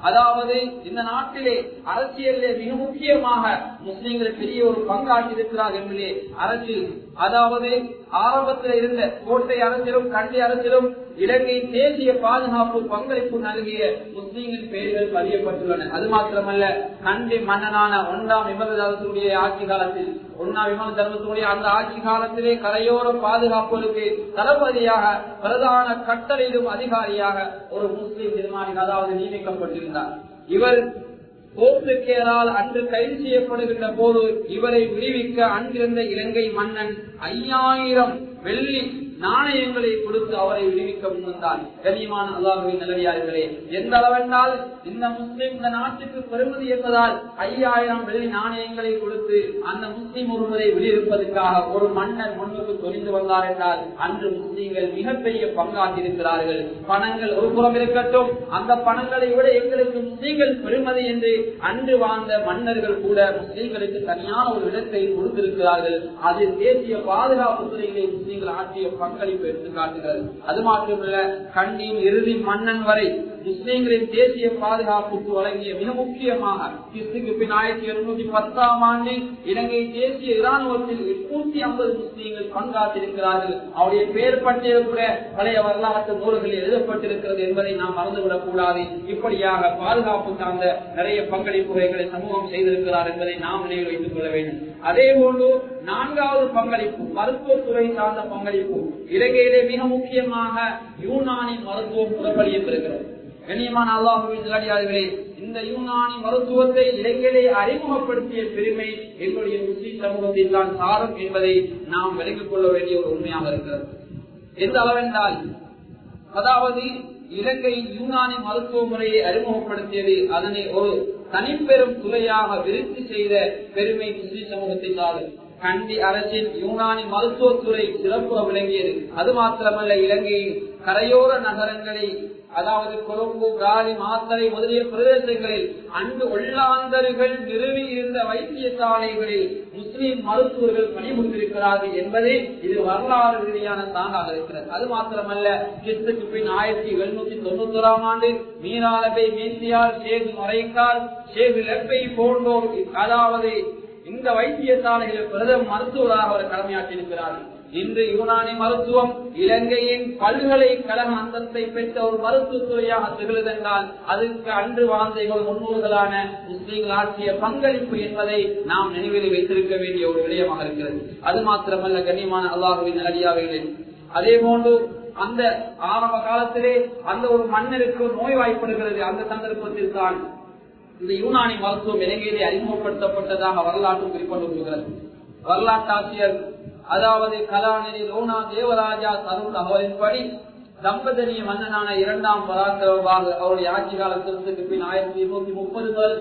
அதாவது இந்த நாட்டிலே அரசியலிலே மிக முக்கியமாக முஸ்லிம்கள் பெரிய ஒரு பங்காற்றி இருக்கிறார் என்பதே அரசியல். அதாவது ஆரம்பத்தில் இருந்த கோட்டை அரசியலும் கண்டி அரசியலும் இலங்கை தேசிய பாதுகாப்பு பங்களிப்பு நல்கிய முஸ்லிம்களின் பெயர்கள் பதியப்பட்டுள்ளன. அது மாத்திரமல்ல, கண்டி மன்னனான 1ஆம் விமலதர்மனுடைய ஆட்சி காலத்தில், 1ஆம் விமலதர்மனுடைய அந்த ஆட்சி காலத்திலே கரையோர பாதுகாப்புகளுக்கு தளபதியாக பிரதான கட்டளையிடும் அதிகாரியாக ஒரு முஸ்லிம் நிர்மாணி அதாவது நியமிக்கப்பட்டிருந்தார். இவர் போர்த்துகேயரால் அன்று கைது செய்யப்படுகின்ற போது இவரை விடுவிக்க அன்றிருந்த இலங்கை மன்னன் 5000 வெள்ளி நாணயங்களை கொடுத்து அவரை விடுவிக்க முன்வந்தார். கண்ணியமான அல்லாஹ்வின் நல்லடியார்களே, எந்த அளவென்றால் இந்த முஸ்லிம் இந்த நாட்டுக்கு பெருமதி என்பதால் 5000 வெள்ளி நாணயங்களை கொடுத்து அந்த முஸ்லிம் ஒருவரை விடுவிப்பதற்காக ஒரு மன்னர் முன்னுக்கு தொழிந்து வந்தார் என்றால் அன்று முஸ்லிம்கள் மிகப்பெரிய பங்காற்றிருக்கிறார்கள். பணங்கள் ஒரு புறம் இருக்கட்டும், அந்த பணங்களை விட எங்களுக்கு முஸ்லிம்கள் பெருமதி என்று அன்று வாழ்ந்த மன்னர்கள் கூட முஸ்லிம்களுக்கு தனியான ஒரு இடத்தை கொடுத்திருக்கிறார்கள். அது தேசிய பாதுகாப்பு துறையிலே முஸ்லிம்கள் ஆற்றிய பங்களிப்பு எடுத்து காட்டுகிறது. அது மாத்திரமல்ல, கண்டியின் இறுதி மன்னன் வரை முஸ்லிம்களின் தேசிய பாதுகாப்புக்கு வழங்கிய மிக முக்கியமாக கிறிஸ்துக்கு பின் 1710ஆம் ஆண்டில் இலங்கை தேசிய இராணுவத்தில் 850 முஸ்லிம்கள் பங்காற்றிருக்கிறார்கள். அவருடைய பெயர் பட்டியல் கூட பழைய வரலாற்று நூல்களில் எழுதப்பட்டிருக்கிறது என்பதை நாம் மறந்துவிடக் கூடாது. இப்படியாக பாதுகாப்பு சார்ந்த நிறைய பங்களிப்புகளை சமூகம் செய்திருக்கிறார் என்பதை நாம் நினைவில் வைத்துக் கொள்ள வேண்டும். அதே போன்று 4வது பங்களிப்பு மருத்துவத்துறை சார்ந்த பங்களிப்பு. இலங்கையிலே மிக முக்கியமாக யூனானி மருத்துவம் புறப்படியிருக்கிறது. கண்ணியமான அல்லாஹ்வின் நல்லடியார்களே, இந்த யூனானி மருத்துவத்தை இலங்கையிலே அறிமுகப்படுத்திய பெருமை எங்களுடைய முஸ்லிம் சமூகத்தில் தான் சாரும் என்பதை நாம் விளங்கிக் கொள்ள வேண்டிய ஒரு உண்மையாக இருக்கிறது. எந்த அளவென்றால், அதாவது இலங்கை யூனானி மருத்துவ முறையை அறிமுகப்படுத்தியது, அதனை ஒரு தனிப்பெரும் துறையாக விருத்தி செய்த பெருமை முஸ்லிம் சமூகத்தை சாரும். கண்டி அரசின் யூனானி மருத்துவத்துறை சிறப்பு விளங்கியது. அது மாத்திரமல்ல, இலங்கையின் கரையோர நகரங்களை, அதாவது கொழும்பு, காலி, மாத்தறை முதலிய பிரதேசங்களில் அன்று உள்ளாந்தர்கள் நிறுவி இருந்த வைத்தியசாலைகளில் முஸ்லிம் மருத்துவர்கள் பணிபுரிந்திருக்கிறார்கள் என்பதே இது வரலாறு ரீதியான சான்றாக இருக்கிறது. அது மாத்திரமல்ல, கிறிஸ்துக்கு பின் 1791ஆம் ஆண்டு மீனாலபை, மீசியார், ஷேக் மரைக்கால், ஷேக் லெப்பை போன்றோர், அதாவது இந்த வைத்தியசாலைகளில் பிரதம மருத்துவராக அவர் கடமையாற்றியிருக்கிறார்கள். இன்று யூனானி மருத்துவம் இலங்கையின் பல்கலைக்கழக அந்தஸ்தை பெற்ற ஒரு மருத்துவத்துறையாக திகழ்ந்தென்றால் அதற்கு அன்று வாழ்ந்த முன்னோர்களான முஸ்லிம்கள் ஆற்றிய பங்களிப்பு என்பதை நாம் நினைவில் வைத்திருக்க வேண்டிய ஒரு விடயமாக இருக்கிறது. அது மாத்திரமல்ல, கண்ணியமான அல்லாஹ்வின் நல்லடியார்களே, அதே போன்று அந்த ஆரம்ப காலத்திலே அந்த ஒரு மன்னருக்கு நோய்வாய்ப்படுகிறது. அந்த சந்தர்ப்பத்தில் தான் இந்த யூனானி மருத்துவம் இலங்கையிலே அறிமுகப்படுத்தப்பட்டதாக வரலாற்று குறிப்பிடப்படுகிறது. வரலாற்றாசிரியர் அதாவது கலாநிதி லோனா தேவராஜா தரும் தகவலின்படி தம்பதனிய மன்னனான 2ஆம் பராக்கிரமபாகு அவருடைய ஆட்சி காலத்திற்கு பின் 1830 முதல்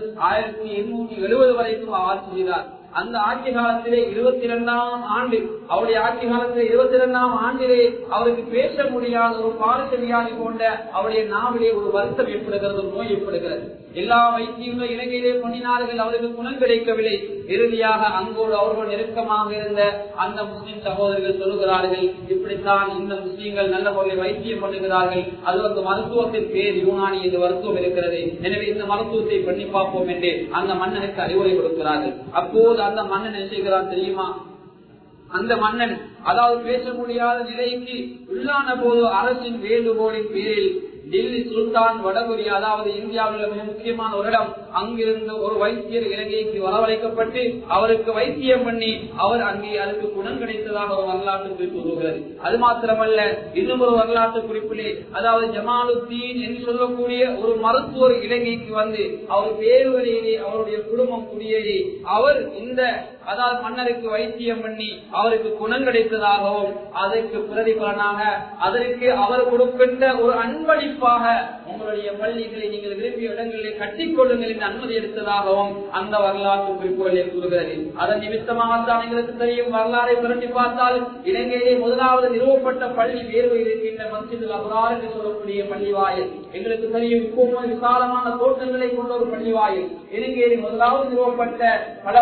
1870 வரைக்கும் ஆட்சி செய்தார். அந்த ஆட்சி காலத்திலே 22ஆம் ஆண்டு அவருடைய ஆட்சி காலத்திலே 22ஆம் ஆண்டிலே அவருக்கு பேச முடியாத ஒரு பாரசவியாதி கொண்ட அவருடைய நாவிலே ஒரு வருத்தம் ஏற்படுகிறது, நோய் ஏற்படுகிறது. எல்லா வைத்தியங்களும் இலங்கையிலே பண்ணினார்கள், அவருக்கு குணம் கிடைக்கவில்லை. இறுதியாக அங்கோடு அவர்கள் நெருக்கமாக இருந்த அந்த முஸ்லிம் சகோதரர்கள் சொல்லுகிறார்கள், இப்படித்தான் இந்த முஸ்லிம்கள் நல்ல முறையில் வைத்தியம் பண்ணுகிறார்கள், அது வந்து மருத்துவத்தின் பேர் யூனானி இந்த மருத்துவம் இருக்கிறது, எனவே இந்த மருத்துவத்தை பண்ணி பார்ப்போம் என்று அந்த மன்னனுக்கு அறிவுரை கொடுக்கிறார்கள். அப்போது அந்த மன்னன் என்ன செய்கிறான் தெரியுமா? அந்த மன்னன் அதாவது பேச முடியாத நிலைக்கு உள்ளான போது அரசின் வேண்டுகோளின் பேரில் டெல்லி சுல்தான் வடகொரியா, அதாவது இந்தியாவில் மிக முக்கியமான ஒரு இடம், அங்கிருந்து ஒரு வைத்தியர் இலங்கைக்கு வரவழைக்கப்பட்டு அவருக்கு வைத்தியம் பண்ணி அவர் அங்கே அதுக்கு குணம் கிடைத்ததாக ஒரு வரலாற்று குறிப்பு சொல்கிறது. அது மாத்திரமல்ல, இன்னும் ஒரு வரலாற்று குறிப்பிலே அதாவது ஜமாலுத்தீன் என்று சொல்லக்கூடிய ஒரு மருத்துவர் இலங்கைக்கு வந்து அவர் பேருவரையிலே அவருடைய குடும்பம் குடியேறி அவர் இந்த அதாவது மன்னருக்கு வைத்தியம் பண்ணி அவருக்கு குணம் கிடைத்ததாகவும் அதற்கு பிரதிபலனாக அதற்கு அவர் கொடுக்கின்ற ஒரு அன்பளிப்பாக உங்களுடைய பள்ளிகளை நீங்கள் விரும்பிய இடங்களில் கட்டிக்கொள்ளுங்கள் என்று அனுமதி எடுத்ததாகவும் அந்த வரலாற்று குறிப்புகளில் கூறுகிறது. அதன் நிமித்தமாகத்தான் எங்களுக்கு தெரியும், வரலாறை புரட்டி பார்த்தால் இலங்கையிலே முதலாவது நிறுவப்பட்ட பள்ளி வேர்வையில் இருக்கின்ற மஸ்ஜிதுல் அப்ரார் என்று சொல்லக்கூடிய பள்ளி வாயில் எங்களுக்கு தெரியும் இப்போது விசாலமான தோட்டங்களை கொண்ட ஒரு பள்ளிவாயில் இலங்கையில் முதலாவது நிறுவப்பட்ட பல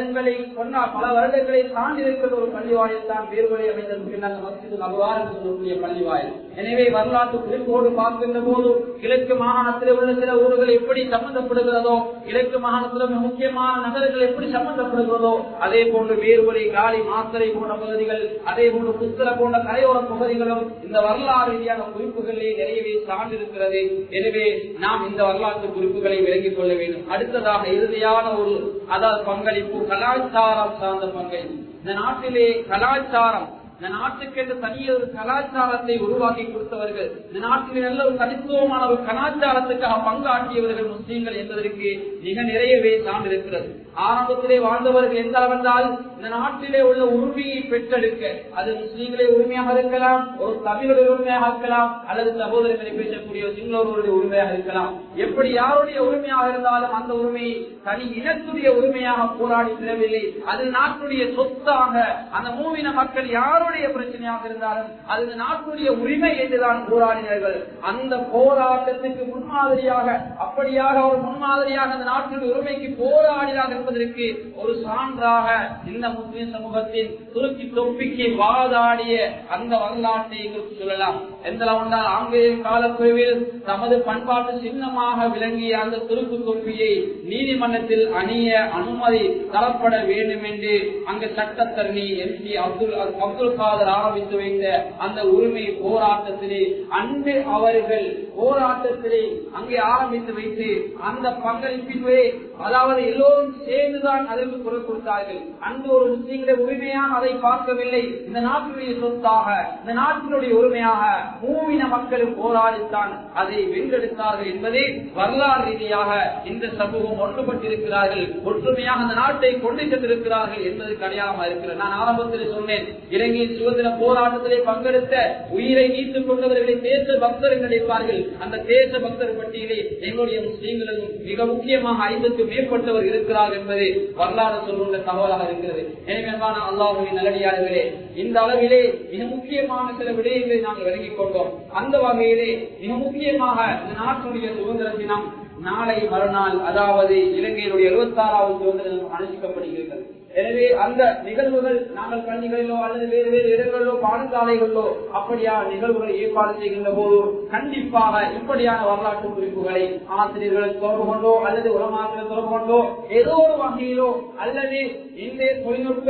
வருடங்களை தாண்டி இருக்கிற ஒரு பள்ளிவாயில் தான் பேர்வழி அமைந்தது மஸ்ஜிது நபுவார் என்று சொல்லக்கூடிய பள்ளிவாயில். எனவே வரலாற்று குறிப்போடு பார்க்கின்ற போது கிழக்கு மாகாணத்தில் உள்ள சில ஊர்கள் எப்படி சம்பந்தப்படுகிறதோ, கிழக்கு மாகாணத்தில் முக்கியமான நகரங்கள் எப்படி சம்பந்தப்படுகிறதோ, அதே போன்று வேறுவழி, காலி, மாத்தரை போன்ற பகுதிகள், அதே போன்று புத்தர போன்ற கரையோர பகுதிகளும் இந்த வரலாறு ரீதியான குறிப்புகளே நிறையவே சார்ந்திருக்கிறது. எனவே நாம் இந்த வரலாற்று குறிப்புகளை விளங்கிக் கொள்ள வேண்டும். அடுத்ததாக இறுதியான ஒரு பங்களிப்பு கலாச்சாரம் சார்ந்த பங்களிப்பு. இந்த நாட்டிலே கலாச்சாரம், இந்த நாட்டுக்கு என்று தனிய ஒரு கலாச்சாரத்தை உருவாக்கி கொடுத்தவர்கள், இந்த நாட்டிலே நல்ல ஒரு தனித்துவமான ஒரு கலாச்சாரத்துக்காக பங்காற்றியவர்கள் முஸ்லீம்கள் என்பதற்கு மிக நிறையவே சார்ந்திருக்கிறது. ஆரம்பத்திலே வாழ்ந்தவர்கள் எந்த அளவென்றால் இந்த நாட்டிலே உள்ள உரிமையை பெற்றெடுக்க, அது முஸ்லீம்களே உரிமையாக இருக்கலாம், ஒரு தமிழருடைய உரிமையாக இருக்கலாம், அல்லது சகோதரர்களை பேசக்கூடிய சிங்களவர்களுடைய உரிமையாக இருக்கலாம். எப்படி யாருடைய உரிமையாக இருந்தாலும் அந்த உரிமையை தனி இனத்துடைய உரிமையாக போராடி பெறவில்லை. அது நாட்டுடைய சொத்தாக, அந்த மூவின மக்கள் யாருடைய பிரச்சனையாக இருந்தாலும் அது நாட்டுடைய உரிமை என்றுதான் போராடினார்கள். அந்த போராட்டத்துக்கு முன்மாதிரியாக, அப்படியாக ஒரு முன்மாதிரியாக அந்த நாட்டுடைய உரிமைக்கு போராடினார்கள் என்பதற்கு ஒரு சான்றாக இந்த முஸ்லிம் சமூகத்தின் துருக்கி தொப்பிக்கு வாதாடிய அந்த வரலாற்றை எங்களுக்கு சொல்லலாம். எந்த ஆங்கிலேய காலக்குழுவில் தமது பண்பாட்டு சின்னமாக விளங்கிய அந்த துருக்கு தொப்பியை நீதிமன்றத்தில் அணிய அனுமதி தரப்பட வேண்டும் என்று அங்கு சட்டத்தரணி MP அப்துல் காதர் ஆரம்பித்து வைத்த அந்த உரிமை போராட்டத்திலே அன்று அவர்கள் போராட்டத்திலே அங்கே ஆரம்பித்து வைத்து அந்த பங்களிப்பிலே, அதாவது எல்லோரும் சேர்ந்துதான் அதற்கு குரல் கொடுத்தார்கள். அன்று ஒரு முஸ்லிம்களுடைய உரிமையாக அதை பார்க்கவில்லை, இந்த நாட்டினுடைய சொத்தாக, இந்த நாட்டினுடைய உரிமையாக மூவின மக்களும் போராடித்தான் அதை வென்றெடுத்தார்கள் என்பதை வரலாறு ரீதியாக இந்த சமூகம் ஒன்றுபட்டிருக்கிறார்கள், ஒற்றுமையாக அந்த நாட்டை கொண்டு சென்றிருக்கிறார்கள் என்பதற்கு அடையாளமாக இருக்கிறது. நான் ஆரம்பத்தில் சொன்னேன், இலங்கையின் சுதந்திர போராட்டத்திலே பங்கெடுத்த உயிரை நீத்துக் கொண்டவர்களை தேச பக்தர் என்று நினைப்பார்கள். அந்த தேச பக்தர் பட்டியலே எங்களுடைய முஸ்லீம்களும் மிக முக்கியமாக 50க்கும் மேற்பட்டவர் இருக்கிறார் என்பது வரலாறு சொல்லுள்ள தகவலாக இருக்கிறது. எனவே அல்லாஹ்வின் நல்லடியார்களே, இந்த அளவிலே மிக முக்கியமான சில விடயங்களை நாங்கள் விளங்கிக் கொண்டோம். அந்த வகையிலே மிக முக்கியமாக இந்த நாட்டுடைய சுதந்திர தினம் நாளை மறுநாள், அதாவது இலங்கையினுடைய 76வது சுதந்திர தினம் அனுஷ்டிக்கப்படுகிறது. எனவே அந்த நிகழ்வுகள் நாங்கள் பள்ளிகளிலோ அல்லது வேறு வேறு இடங்களிலோ பாடசாலைகளிலோ அப்படியா நிகழ்வுகளை ஏற்பாடு செய்கின்ற போது கண்டிப்பாக இப்படியான வரலாற்று குறிப்புகளை ஆசிரியர்கள் தொடர்பு கொண்டோ அல்லது உலமாக்கள் தொடர்பு கொண்டோ ஏதோ ஒரு வகையிலோ அல்லது இந்த தொழில்நுட்ப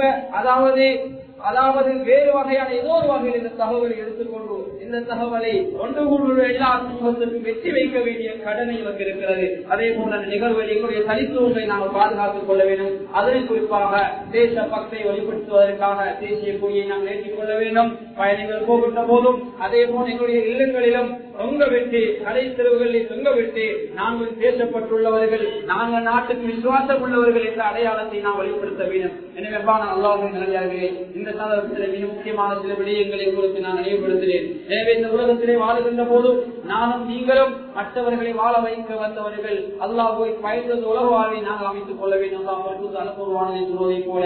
அதாவது வேறு வகையான ஏதோ ஒரு வகையில் இந்த தகவலை எடுத்துக்கொண்டு இந்த தகவலை ஒன்று கூடுள்ள எல்லா சமூகத்திற்கும் வெற்றி வைக்க வேண்டிய கடனை இவருக்கு இருக்கிறது. அதே போல நிகழ்வுகள் எங்களுடைய தனித்துவங்களை நாங்கள் பாதுகாத்துக் கொள்ள வேண்டும். அதனை குறிப்பாக தேச பக்தை வெளிப்படுத்துவதற்காக தேசிய கொடியை நாங்கள் ஏற்றிக் கொள்ள வேண்டும். பயணிகள் போகின்ற போதும் அதே போல எங்களுடைய இல்லங்களிலும் தொங்கவிட்டு, கடை தெருவுகளில் தொங்கவிட்டு, நாங்கள் தேசப்பட்டுள்ளவர்கள், நாங்கள் நாட்டுக்கு விசுவாசம் உள்ளவர்கள் என்ற அடையாளத்தை நாம் வெளிப்படுத்த வேண்டும். எனவே அல்லாஹ்வின் நல்லடியார்களே, இந்த சந்தர்ப்பத்தில் மிக முக்கியமான சில விடயங்களை உங்களுக்கு நான் நினைவுபடுத்துகிறேன். எனவே இந்த உலகத்திலே வாழுகின்ற போது நானும் நீங்களும் மற்றவர்களை வாழ வைக்க வந்தவர்கள், அல்லாஹ்வை பயந்தது உலக வாழ்வை நாங்கள் அமைத்துக் கொள்ள வேண்டும். அனுபவமானதை சொல்வதை போல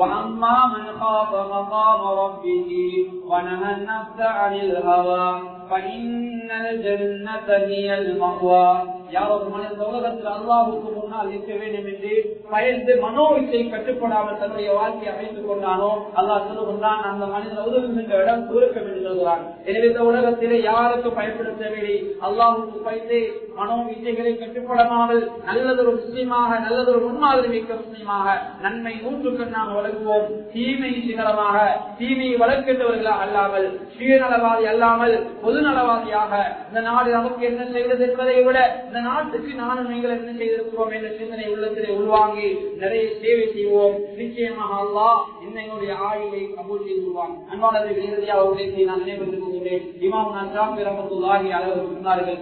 உலகத்தில் அல்லாஹ்வுக்கு முன்னால் இருக்க வேண்டும் என்று பயந்து மனோவிச்சை கட்டுப்படாமல் தன்னுடைய வாழ்க்கையை அமைத்துக் கொண்டானோ அல்லாஹ் சொல்லுகின்றான், அந்த மனிதன் உதவுகின்ற இடம் தூரக்கம் என்று சொல்கிறான். எனவே இந்த உலகத்திலே யாருக்கும் பயன்படுத்தவில்லை, அல்லாஹ்வுக்கு பயந்து மனோவிச்சைகளை கட்டுப்படாமல் நல்லதொரு முஸ்லிமாக, நல்லதொரு முன்மாதிரி மிக்க முஸ்லிமாக நன்மை 100க்கு நாம் வழங்குவோம். தீமை சிகரமாக, தீமையை வளர்க்கின்றவர்களாக அல்லாமல், சுயநலவாதி அல்லாமல் பொதுநலவாதியாக இந்த நாடு நமக்கு என்ன செய்வது என்பதை விட இந்த நாட்டுக்கு நானும் நீங்கள் என்ன செய்திருக்கிறோம் என்ற சிந்தனை உள்ளத்திலே உள்வாங்கி நிறைய சேவை செய்வோம். நிச்சயமாக அல்லாஹ் என்னுடைய ஆயுளை கபூல் செய்துவான். அன்பானதை இறுதியாக உழைத்து நான் நினைவுறுத்துகிறேன். இமாம் ஷாஃபி ரஹ்மத்துல்லாஹி அலைஹி சொன்னார்கள்,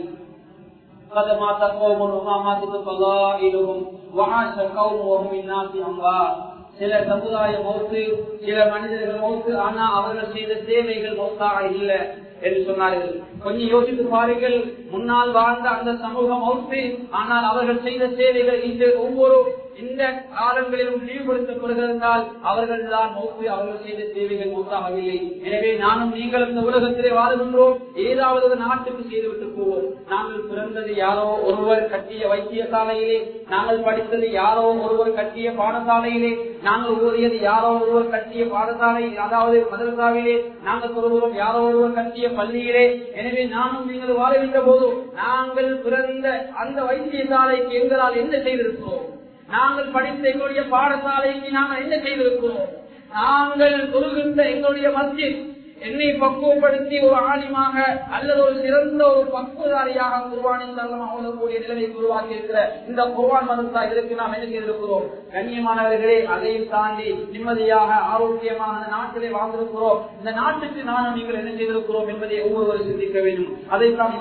சில சமுதாய மௌத்து, சில மனிதர்கள் மௌத்து, ஆனா அவர்கள் செய்த சேவைகள் மௌத்தாக இல்லை என்று சொன்னார்கள். கொஞ்சம் யோசித்து பாருங்கள், முன்னால் வாழ்ந்த அந்த சமூகம் மௌத்து, ஆனால் அவர்கள் செய்த சேவைகள் இன்று ஒவ்வொரு இந்த காலங்களிலும் இழிவுபடுத்தப்படுகிறால் அவர்கள் தான் மௌத்து, அவர்கள் செய்த சேவைகள் மௌத்தாகவில்லை. எனவே நானும் நீங்களும் இந்த உலகத்திலே வாழுகின்றோம். ஏதாவது ஒரு நாட்டுக்கு செய்துவிட்டு போவோம். நாங்கள் பிறந்தது யாரோ ஒருவர் கட்டிய வைத்தியசாலையிலே, நாங்கள் படித்தது யாரோ ஒருவர் கட்டிய பாடசாலையிலே, நாங்கள் ஓதியது யாரோ ஒருவர் கட்டிய பாடசாலை, அதாவது மதரசாவிலே, நாங்கள் சொல்கிறோம் யாரோ ஒருவர் கட்டிய பள்ளியிலே. எனவே நானும் நீங்கள் வாழுகின்ற போது நாங்கள் பிறந்த அந்த வைத்தியசாலைக்கு எங்களால் என்ன செய்திருக்கிறோம்? நாங்கள் படித்த எங்களுடைய பாடசாலைக்கு நாங்கள் என்ன செய்திருக்கிறோம்? நாங்கள் சொல்கின்ற எங்களுடைய மஸ்ஜித் என்னை பக்குவப்படுத்தி ஒரு ஆலிமாக அல்லது ஒரு சிறந்த ஒரு பக்குவதாரியாக குர்ஆனின் அவர்களுடைய நிலைமையை உருவாக்கி இருக்கிற இந்த குர்ஆன் மதரசா இதற்கு நாம் என்ன செய்திருக்கிறோம்? கண்ணியமானவர்களே, அதையும் தாண்டி நிம்மதியாக ஆரோக்கியமாக அந்த நாட்டிலே வாழ்ந்திருக்கிறோம். இந்த நாட்டுக்கு நானும் நீங்கள் என்ன செய்திருக்கிறோம் என்பதை ஒவ்வொருவரும் சிந்திக்க வேண்டும். அதைத்தான்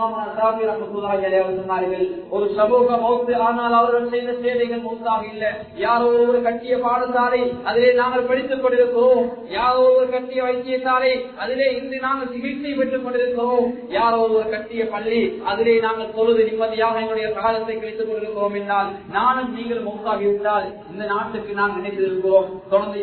சொன்னார்கள், ஒரு சமூக மௌத்து ஆனால் அவர்கள் செய்த சேவைகள் மௌத்தாக இல்லை. யாரோ ஒரு கட்டிய பாடசாலை அதிலே நாங்கள் படித்துக் கொண்டிருக்கிறோம், யாரோ ஒரு கட்டிய வைத்தியசாலை அதிலே இன்று நாங்கள் சிகிச்சை பெற்றுக் கொண்டிருக்கிறோம், யாரோ ஒரு கட்டிய பள்ளி அதிலே நாங்கள் தொழுது நிம்மதியாக எங்களுடைய காலத்தை கழித்துக் கொண்டிருக்கிறோம் என்றால் நானும் நீங்கள் மௌத்தாகிவிட்டால் இந்த நாட்டுக்கு நாம் நினைத்திருக்கிறோம். தொடர்ந்து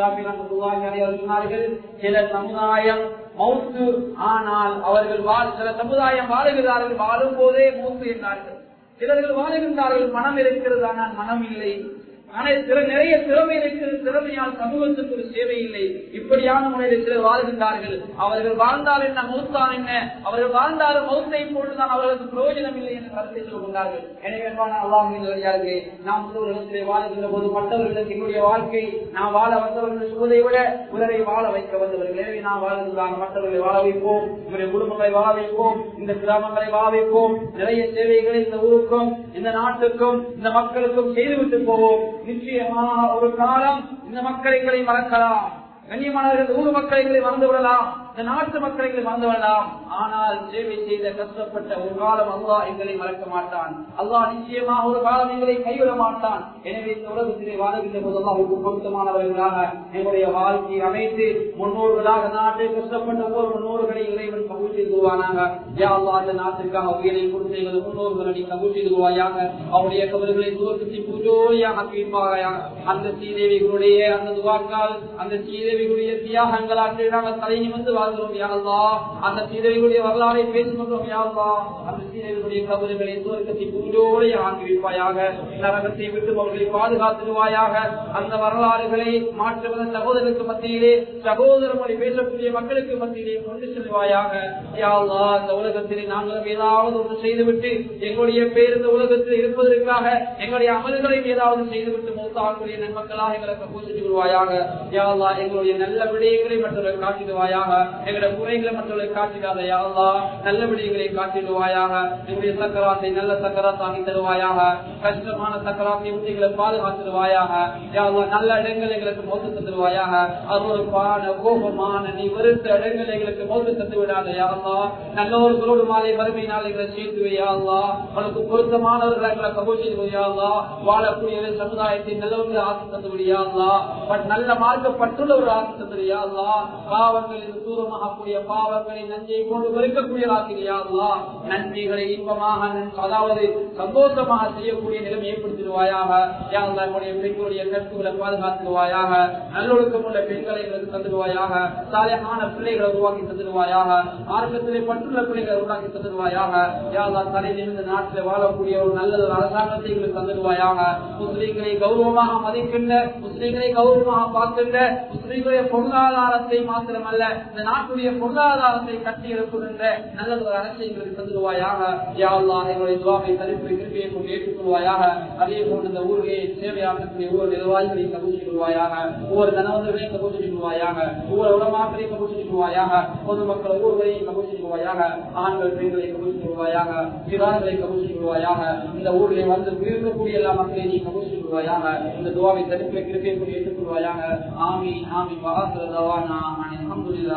சொன்னார்கள், சில சமுதாயம் மௌத்து ஆனால் அவர்கள் சில சமுதாயம் வாழுகிறார்கள், வாழும் போதே மௌத்து என்றார்கள். சிலர்கள் வாழுகின்றார்கள், மனம் இருக்கிறது ஆனால் மனம் இல்லை. ஆனால் நிறைய திறமை இருக்கிறது, திறமையால் சமூகத்துக்கு ஒரு சேவை இல்லை. இப்படியான முறையில் சிலர் வாழ்கின்றார்கள். அவர்கள் வாழ்ந்தால் என்ன, மௌத்தான் என்ன? அவர்கள் வாழ்ந்தாலும் மௌத்தை போட்டுதான் அவர்களுக்கு பிரயோஜனம் இல்லை என்று கருத்தை சொல்கின்றார்கள். எனவே அல்லாஹ்வின் நாம் இடத்திலே வாழ்கின்ற போது மற்றவர்களுக்கு எங்களுடைய வாழ்க்கை நாம் வாழ வந்தவர்கள் சொல்வதை விட உலகை வாழ வைக்க வந்தவர்கள். எனவே நாம் வாழ்கின்றாங்க, மற்றவர்களை வாழ வைப்போம், நம்முடைய குடும்பங்களை வாழ வைப்போம், இந்த கிராமங்களை வாழ வைப்போம். நிறைய சேவைகளை இந்த ஊருக்கும் இந்த நாட்டுக்கும் இந்த மக்களுக்கும் செய்துவிட்டு போவோம். நிச்சயமாக ஒரு காலம் இந்த மக்களை மறக்கலாம். கண்ணியமானவர்கள், ஊர் மக்களை மறந்து விடலாம், இந்த நாட்டு மக்களை மறந்து விடலாம். ஆனால் சேவை செய்த கஷ்டப்பட்ட ஒரு காலம் அல்லாஹ் எங்களை மறக்க மாட்டான். அல்லாஹ் நிச்சயமாக ஒரு காலம் எங்களை கைவிட மாட்டான். எனவே இந்த உலகத்திலே வாழ்கின்ற போது அல்லாஹ்வுக்கு பொருத்தமானவர்களாக எங்களுடைய வாழ்க்கையை அமைத்து முன்னோர்களாக நாட்டை கஷ்டப்பட்ட ஒவ்வொரு முன்னோர்களை இறைவன் கபூல் செய்துவானாக. யா அல்லாஹ், அந்த நாட்டுக்காக உயிரை கொடுத்த எங்களது முன்னோர்களை கபூல் செய்துவாயாக. அவருடைய கபர்களை தூரத்தி பூஜோயாக ஆக்கியிருப்பாயாக. அந்த ஸ்ரீதேவிகளுடைய அந்த துவாக்கால், அந்த ஸ்ரீதேவிகளுடைய தியாகங்களால் நாங்கள் தலை நிமிர்ந்து வாழ்கிறோம். யா அல்லாஹ், அந்த ஸ்ரீதேவிகளுடைய வரலாறை பேசுகின்றோம். யா அல்லாஹ், அந்த ஸ்ரீதேவிகளுடைய கபர்களை தூரத்தி பூஜோடைய ஆக்கி வைப்பாயாக. நரகத்தை விட்டு அவர்களை பாதுகாத்துவாயாக. அந்த வரலாறுகளை மாற்றுவத சகோதரருக்கு மத்தியிலே, சகோதர மொழி பேசக்கூடிய மக்களுக்கு மத்தியிலே கொண்டு செல்வாயாக. யா அல்லாஹ், இந்த உலகத்திலே நாங்கள் ஏதாவது ஒன்று செய்துவிட்டு எங்களுடைய பேர் இந்த உலகத்தில் இருப்பதற்காக எங்களுடைய அமல்களை ஏதாவது செய்துவிட்டு மௌத்தாகக்கூடிய நன்மக்களாக எங்களுக்கு பூஜித்து கொள்வாயாக. யா அல்லாஹ், எங்களுடைய நல்ல விடயங்களை மற்றவர்கள் காட்டிடுவாயாக. எங்களுடைய குறைகளை மற்றவர்கள் காட்டிடாத. யா அல்லாஹ், நல்ல விடயங்களை காட்டிடுவாயாக. எங்களுடைய சக்கராத்தை நல்ல சக்கராத்தாகி தருவாயாக. கஷ்டமான சக்கராத்தை உத்திகளை பாதுகாத்துடுவாயாக. யா அல்லாஹ், நல்ல இடங்கள் எங்களுக்கு மௌத்து தந்துடுவாயாக. அருவருப்பான கோபமான நீ வெறுத்த இடங்கள் எங்களுக்கு மௌத்து தந்து விடாத. யா அல்லாஹ், நல்லவர்களோடு மாலை வறுமையினால் எங்களை சேர்த்துவே. யா அல்லாஹ், உனக்கு பொருத்தமானவர்களை எங்களை கபூல் செய்து. யா அல்லாஹ், வாழக்கூடிய சமுதாயத்தை நல்லவர்கள் ஆசி தந்து விடியா அல்லாஹ். நல்ல மார்க்கப்பட்டுள்ள ஒரு ஆசி தந்து. யா அல்லாஹ், பாவங்களில் தூரமாகக்கூடிய பாவங்களை நஞ்சை கொண்டு வெறுக்கக்கூடிய ஆசிரியா அல்லாஹ், நன்றிகளை இன்பமாக அதாவது சந்தோஷமாக செய்யக்கூடிய நிலைமை ஏற்படுத்திடுவாயாக. யா அல்லாஹ், நம்முடைய பெண்களுடைய கற்புகளை பாதுகாத்துடுவாயாக. நல்லொழுக்கம் உள்ள பெண்களை எங்களுக்கு தந்துடுவாயாக. சாலையான பிள்ளைகளை உருவாக்கி தந்துடுவாயாக. மார்க்கத்திலே பட்டுள்ள பிள்ளைகளை உருவாக்கி தந்துடுவாயாக. யா அல்லாஹ், தலையில் இந்த நாட்டில் வாழக்கூடிய ஒரு நல்ல ஒரு அரசாங்கத்தை எங்களுக்கு தந்துடுவாயாக. முஸ்லீம்களை கௌரவமாக மதிக்கின்ற, முஸ்லீம்களை கௌரவமாக பார்க்கின்ற, முஸ்லீம்களுடைய பொருளாதாரத்தை மாத்திரமல்ல இந்த நாட்டுடைய பொருளாதாரத்தை கட்டி எழுப்புகின்ற நல்ல ஒரு அரசை எங்களுக்கு தந்துடுவாயாக. யா அல்லாஹ், எங்களுடைய துஆவை தரிப்பு கிருபையை கொண்டு ஏற்றுக்கொள்வாயாக. அதே போன்று இந்த ஊரிலே சேவையாற்றக்கூடிய ஒவ்வொரு நிர்வாகிகளை கபூல் செய்வாயாக. ஒவ்வொரு கணவர்களையும் கபூல் செய்வாயாக. ஒவ்வொரு உலமாக்களையும் கபூல் செய்வாயாக. பொதுமக்கள் ஒவ்வொருவரையும் கபூல் செய்வாயாக. ஆண்கள் பெண்களை கபூல் செய்வாயாக. சிறார்களை கபூல் செய்வாயாக. இந்த ஊரிலே வந்து இருக்கக்கூடிய எல்லா மக்களையும் நீ கபூல் செய்வாயாக. இந்த துஆவை தரிப்பு கிருபையை கொண்டு ஏற்றுக்கொள்வாயாக. ஆமீன் ஆமீன். வஆஹிரு தஅவானா அல்ஹம்துலில்லாஹ்.